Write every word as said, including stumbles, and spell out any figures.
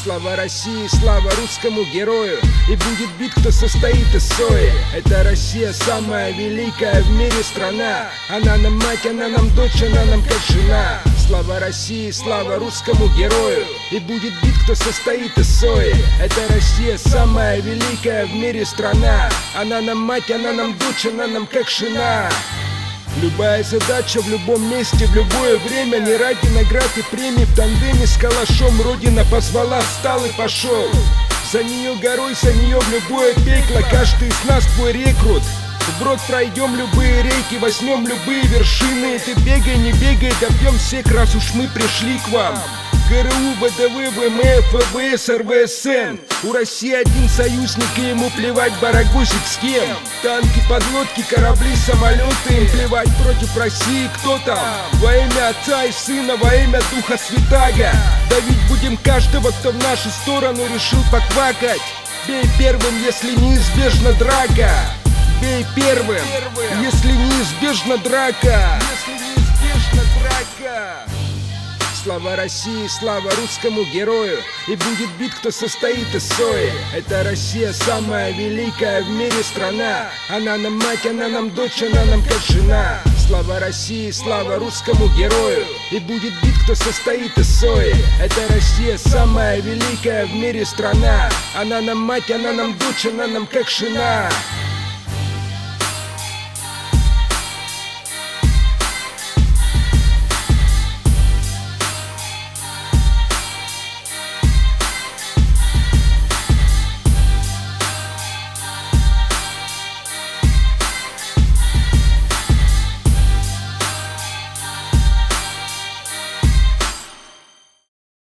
Слава России, слава русскому герою, и будет бит, кто состоит из сои. Это Россия, самая великая в мире страна. Она нам мать, она нам дочь, она нам как жена. Слава России, слава русскому герою, и будет бит, кто состоит из сои. Это Россия, самая великая в мире страна. Она нам мать, она нам дочь, она нам как жена. Любая задача в любом месте, в любое время, не ради наград и премий, в тандеме с калашом Родина позвала, встал и пошел. За нее горой, за нее в любое пекло, каждый из нас твой рекрут. Вброд пройдем любые реки, возьмем любые вершины. Ты бегай, не бегай, добьем всех, раз уж мы пришли к вам. ГРУ, ВДВ, ВМФ, ВВС, РВСН. У России один союзник, и ему плевать, барагозит с кем. Танки, подлодки, корабли, самолеты, им плевать, против России кто там. Во имя Отца и Сына, во имя Духа Святаго. Давить будем каждого, кто в нашу сторону решил поквакать. Бей первым, если неизбежна драка. Бей первым, если неизбежна драка. Если неизбежна драка. Слава России, слава русскому герою, и будет бит, кто состоит из сои. Это Россия, самая великая в мире страна. Она нам мать, она нам дочь, она нам как жена. Слава России, слава русскому герою, и будет бит, кто состоит из сои. Это Россия, самая великая в мире страна. Она нам мать, она нам дочь, она нам как жена.